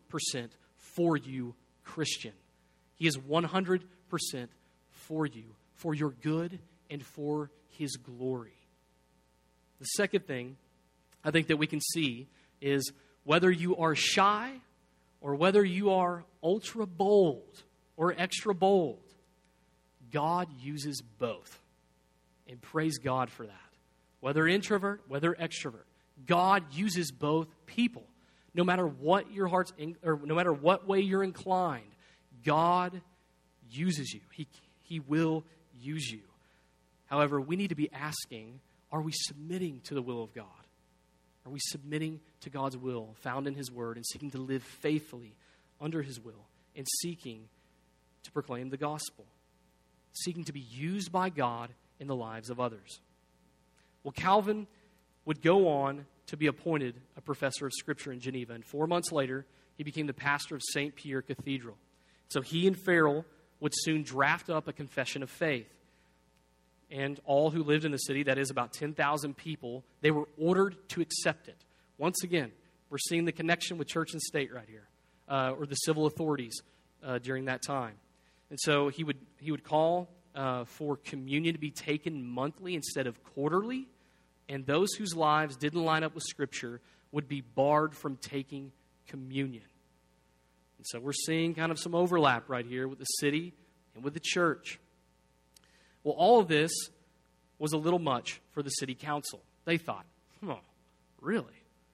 for you, Christian. He is 100% for you, for your good and for his glory. The second thing I think that we can see is whether you are shy or whether you are ultra bold or extra bold, God uses both. And praise God for that. Whether introvert, whether extrovert, God uses both people. No matter what your heart's or no matter what way you're inclined, God uses you. He will use you. However, we need to be asking, are we submitting to the will of God? Are we submitting to God's will found in his word and seeking to live faithfully under his will and seeking to proclaim the gospel? Seeking to be used by God in the lives of others. Well, Calvin would go on to be appointed a professor of Scripture in Geneva. And 4 months later, he became the pastor of St. Pierre Cathedral. So he and Farrell would soon draft up a confession of faith. And all who lived in the city, that is about 10,000 people, they were ordered to accept it. Once again, we're seeing the connection with church and state right here, or the civil authorities during that time. And so he would call for communion to be taken monthly instead of quarterly. And those whose lives didn't line up with Scripture would be barred from taking communion. And so we're seeing kind of some overlap right here with the city and with the church. Well, all of this was a little much for the city council. They thought, really?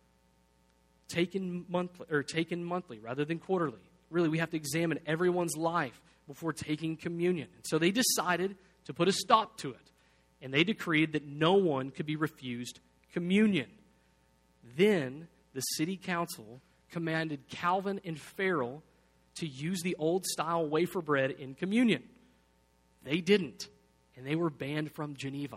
Taken monthly rather than quarterly. Really, we have to examine everyone's life before taking communion. And so they decided to put a stop to it. And they decreed that no one could be refused communion. Then the city council commanded Calvin and Farrell to use the old-style wafer bread in communion. They didn't, and they were banned from Geneva.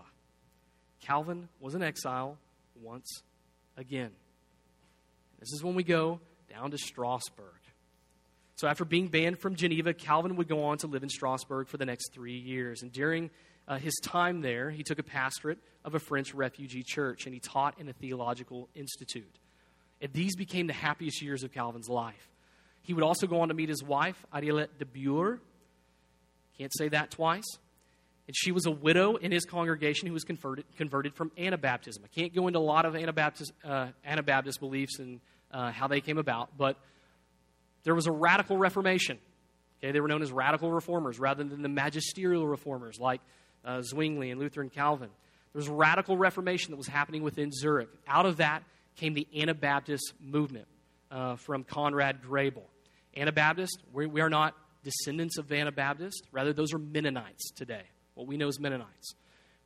Calvin was in exile once again. This is when we go down to Strasbourg. So after being banned from Geneva, Calvin would go on to live in Strasbourg for the next 3 years. And during his time there, he took a pastorate of a French refugee church, and he taught in a theological institute. And these became the happiest years of Calvin's life. He would also go on to meet his wife, Arielette de Bure. Can't say that twice. And she was a widow in his congregation who was converted from Anabaptism. I can't go into a lot of Anabaptist beliefs and how they came about, but there was a radical reformation. Okay, they were known as radical reformers rather than the magisterial reformers like Zwingli and Luther and Calvin. There was a radical reformation that was happening within Zurich. Out of that came the Anabaptist movement from Conrad Grebel. Anabaptist, we are not descendants of Anabaptists. Rather, those are Mennonites today. What we know as Mennonites.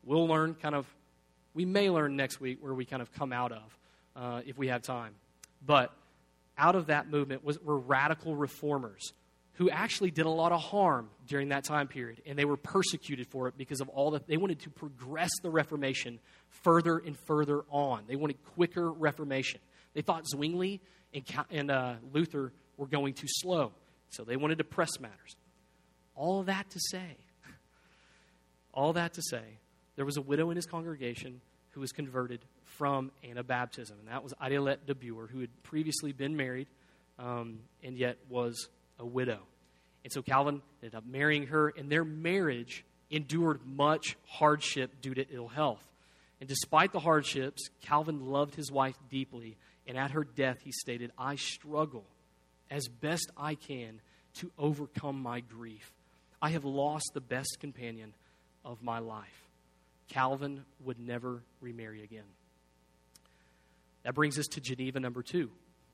We may learn next week where we kind of come out of if we have time. But out of that movement were radical reformers who actually did a lot of harm during that time period. And they were persecuted for it because of all that. They wanted to progress the Reformation further and further on. They wanted quicker Reformation. They thought Zwingli and Luther were going too slow. So they wanted to press matters. All that to say, there was a widow in his congregation who was converted from Anabaptism, and that was Arielette de Bure, who had previously been married and yet was a widow. And so Calvin ended up marrying her, and their marriage endured much hardship due to ill health. And despite the hardships, Calvin loved his wife deeply, and at her death he stated, "I struggle as best I can to overcome my grief. I have lost the best companion of my life." Calvin would never remarry again. That brings us to Geneva number 2.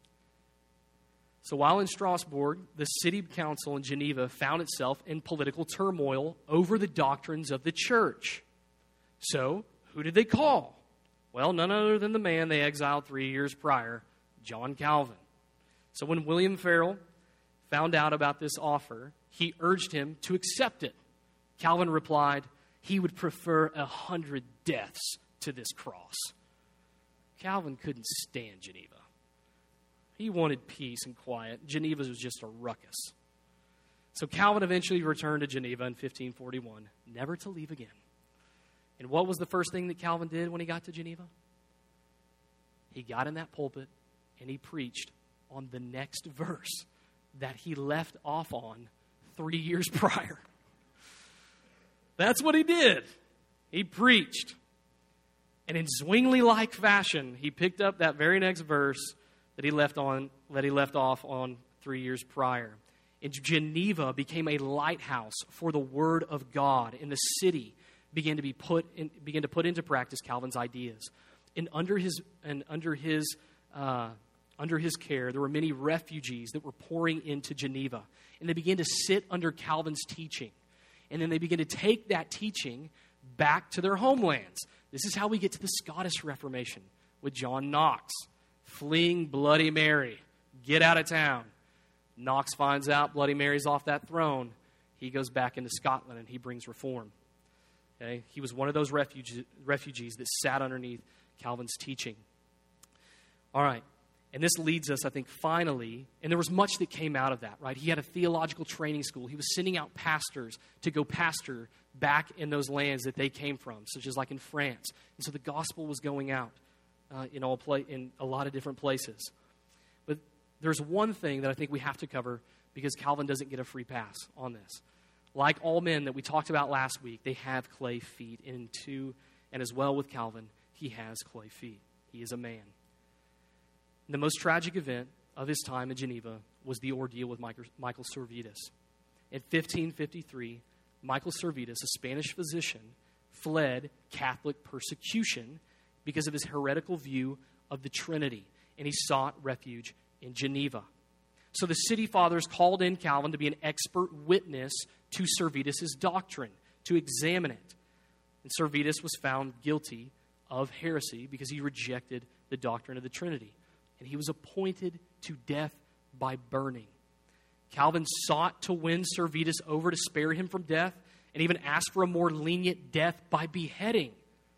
So while in Strasbourg, the city council in Geneva found itself in political turmoil over the doctrines of the church. So who did they call? Well, none other than the man they exiled 3 years prior, John Calvin. So when William Farel found out about this offer, he urged him to accept it. Calvin replied, he would prefer 100 deaths to this cross. Calvin couldn't stand Geneva. He wanted peace and quiet. Geneva was just a ruckus. So Calvin eventually returned to Geneva in 1541, never to leave again. And what was the first thing that Calvin did when he got to Geneva? He got in that pulpit and he preached on the next verse that he left off on 3 years prior. That's what he did. He preached. And in Zwingli-like fashion, he picked up that very next verse that he left off on 3 years prior. And Geneva became a lighthouse for the Word of God, and the city began to put into practice Calvin's ideas. And under his care, there were many refugees that were pouring into Geneva, and they began to sit under Calvin's teaching. And then they began to take that teaching back to their homelands. This is how we get to the Scottish Reformation with John Knox fleeing Bloody Mary. Get out of town. Knox finds out Bloody Mary's off that throne. He goes back into Scotland and he brings reform. Okay? He was one of those refugees that sat underneath Calvin's teaching. All right. And this leads us, I think, finally, and there was much that came out of that, right? He had a theological training school. He was sending out pastors to go pastor back in those lands that they came from, such as like in France. And so the gospel was going out in a lot of different places. But there's one thing that I think we have to cover because Calvin doesn't get a free pass on this. Like all men that we talked about last week, they have clay feet. And as well with Calvin, he has clay feet. He is a man. The most tragic event of his time in Geneva was the ordeal with Michael Servetus. In 1553, Michael Servetus, a Spanish physician, fled Catholic persecution because of his heretical view of the Trinity, and he sought refuge in Geneva. So the city fathers called in Calvin to be an expert witness to Servetus' doctrine, to examine it. And Servetus was found guilty of heresy because he rejected the doctrine of the Trinity. And he was appointed to death by burning. Calvin sought to win Servetus over to spare him from death and even asked for a more lenient death by beheading.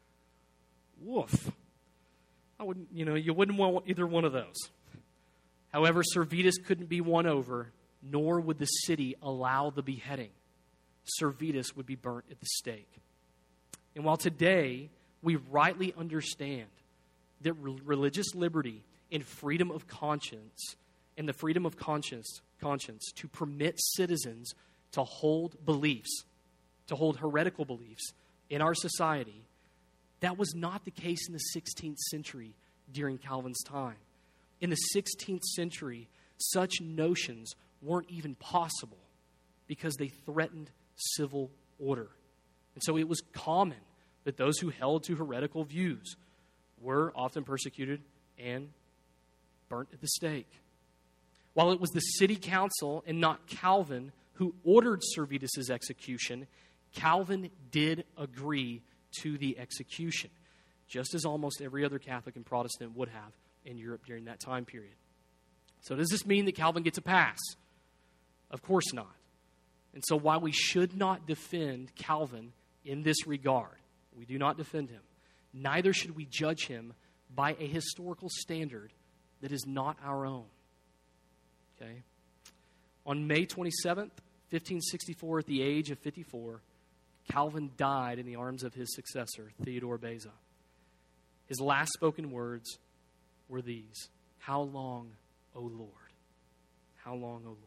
Woof. You wouldn't want either one of those. However, Servetus couldn't be won over, nor would the city allow the beheading. Servetus would be burnt at the stake. And while today we rightly understand that religious liberty and freedom of conscience and the freedom of conscience to permit citizens to hold beliefs, to hold heretical beliefs in our society, that was not the case in the 16th century during Calvin's time. In the 16th century, such notions weren't even possible because they threatened civil order. And so it was common that those who held to heretical views were often persecuted and burnt at the stake. While it was the city council and not Calvin who ordered Servetus' execution, Calvin did agree to the execution, just as almost every other Catholic and Protestant would have in Europe during that time period. So does this mean that Calvin gets a pass? Of course not. And so while we should not defend Calvin in this regard, we do not defend him, neither should we judge him by a historical standard that is not our own. Okay? On May 27th, 1564, at the age of 54, Calvin died in the arms of his successor, Theodore Beza. His last spoken words were these: "How long, O Lord? How long, O Lord?"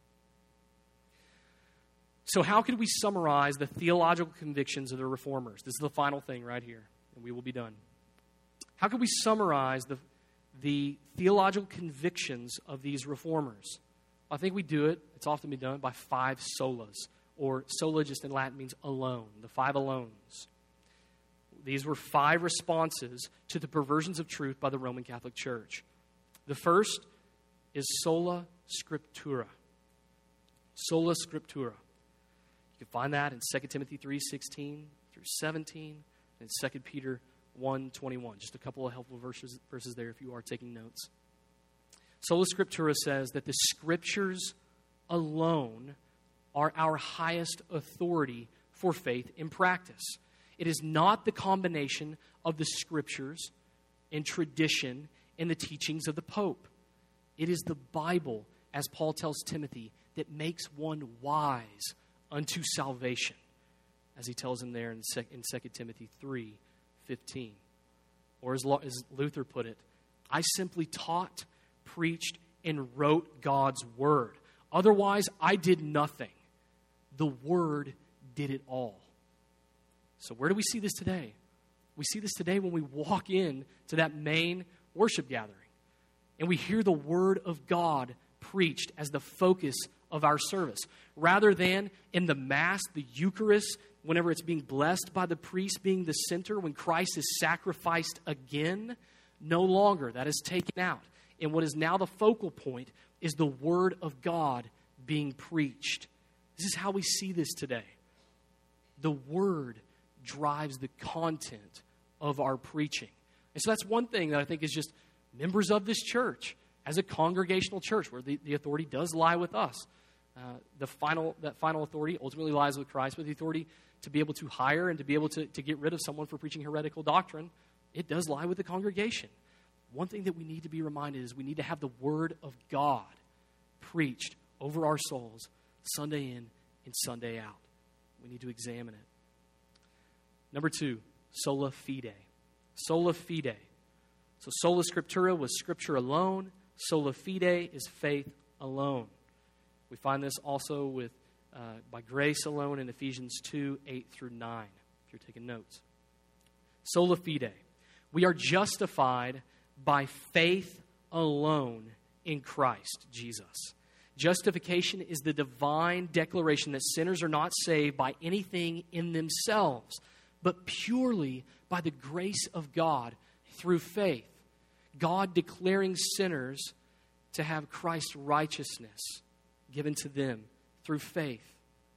So how could we summarize the theological convictions of the Reformers? This is the final thing right here, and we will be done. How could we summarize the theological convictions of these Reformers? I think we do it, it's often been done, by 5 solas, or sola just in Latin means alone, the 5 alones. These were 5 responses to the perversions of truth by the Roman Catholic Church. The first is sola scriptura. Sola scriptura. You can find that in 2 Timothy 3:16 through 17 and 2 Peter 1:21. Just a couple of helpful verses there if you are taking notes. Sola Scriptura says that the Scriptures alone are our highest authority for faith in practice. It is not the combination of the Scriptures and tradition and the teachings of the Pope. It is the Bible, as Paul tells Timothy, that makes one wise unto salvation, as he tells him there in 2 Timothy 3:15. Or as Luther put it, I simply taught, preached, and wrote God's word. Otherwise, I did nothing. The word did it all. So where do we see this today? We see this today when we walk in to that main worship gathering and we hear the word of God preached as the focus of our service. Rather than in the Mass, the Eucharist, whenever it's being blessed by the priest being the center, when Christ is sacrificed again, no longer. That is taken out. And what is now the focal point is the Word of God being preached. This is how we see this today. The Word drives the content of our preaching. And so that's one thing that I think is just members of this church, as a congregational church, where the authority does lie with us. That final authority ultimately lies with Christ, but the authority to be able to hire and to be able to get rid of someone for preaching heretical doctrine, it does lie with the congregation. One thing that we need to be reminded is we need to have the Word of God preached over our souls Sunday in and Sunday out. We need to examine it. Number 2, sola fide. Sola fide. So sola scriptura was Scripture alone. Sola fide is faith alone. We find this also with by grace alone in Ephesians 2:8-9, if you're taking notes. Sola fide. We are justified by faith alone in Christ Jesus. Justification is the divine declaration that sinners are not saved by anything in themselves, but purely by the grace of God through faith. God declaring sinners to have Christ's righteousness given to them through faith.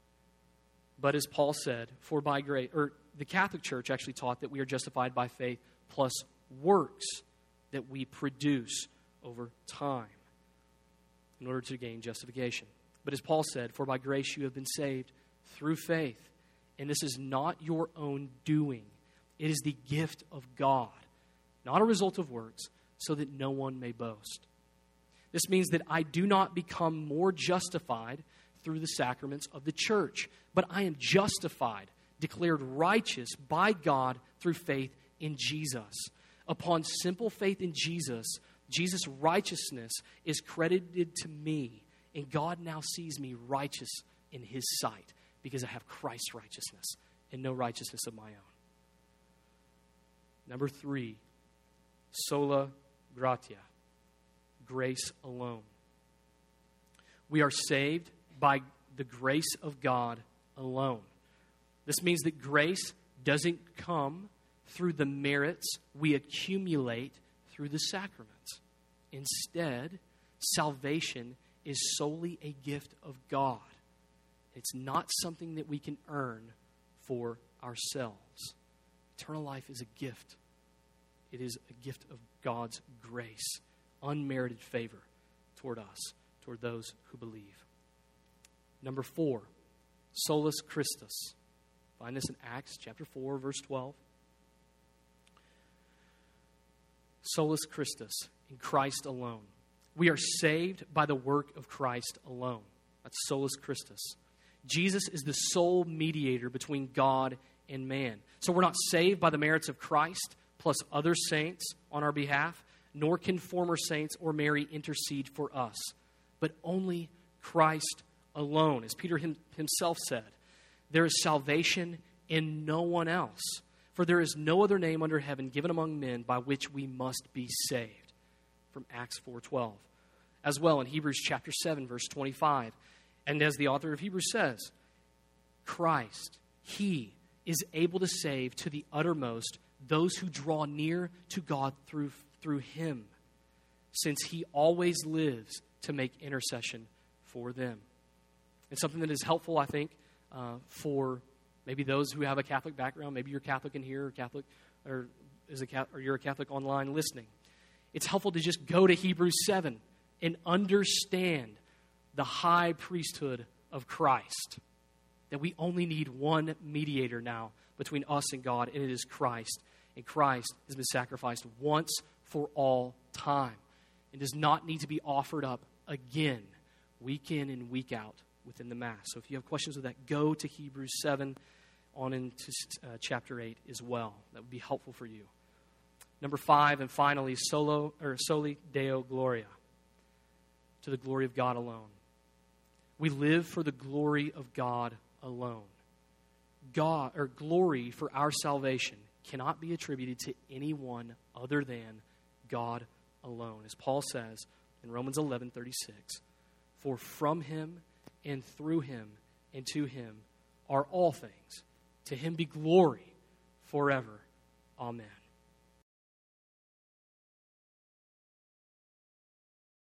But as Paul said, for by grace, or the Catholic Church actually taught that we are justified by faith plus works that we produce over time in order to gain justification. But as Paul said, for by grace you have been saved through faith. And this is not your own doing. It is the gift of God, not a result of works, so that no one may boast. This means that I do not become more justified through the sacraments of the church, but I am justified, declared righteous by God through faith in Jesus. Upon simple faith in Jesus, Jesus' righteousness is credited to me, and God now sees me righteous in his sight because I have Christ's righteousness and no righteousness of my own. Number 3, sola gratia, grace alone. We are saved by the grace of God alone. This means that grace doesn't come through the merits we accumulate through the sacraments. Instead, salvation is solely a gift of God. It's not something that we can earn for ourselves. Eternal life is a gift. It is a gift of God's grace, unmerited favor toward us, toward those who believe. Number 4, solus Christus. Find this in Acts chapter 4, verse 12. Solus Christus, in Christ alone. We are saved by the work of Christ alone. That's solus Christus. Jesus is the sole mediator between God and man. So we're not saved by the merits of Christ plus other saints on our behalf, nor can former saints or Mary intercede for us, but only Christ alone. As Peter himself said, there is salvation in no one else, for there is no other name under heaven given among men by which we must be saved. From Acts 4:12. As well in Hebrews chapter 7, verse 25. And as the author of Hebrews says, Christ, he is able to save to the uttermost those who draw near to God through him, since he always lives to make intercession for them. It's something that is helpful, I think, for maybe those who have a Catholic background. Maybe you're Catholic in here, or Catholic, or you're a Catholic online listening. It's helpful to just go to Hebrews 7 and understand the high priesthood of Christ. That we only need one mediator now between us and God, and it is Christ. And Christ has been sacrificed once for all time and does not need to be offered up again, week in and week out within the Mass. So if you have questions with that, go to Hebrews 7 on into chapter 8 as well. That would be helpful for you. Number 5, and finally, soli Deo Gloria, to the glory of God alone. We live for the glory of God alone. Glory for our salvation cannot be attributed to anyone other than God alone. As Paul says in Romans 11:36, for from him and through him and to him are all things. To him be glory forever. Amen.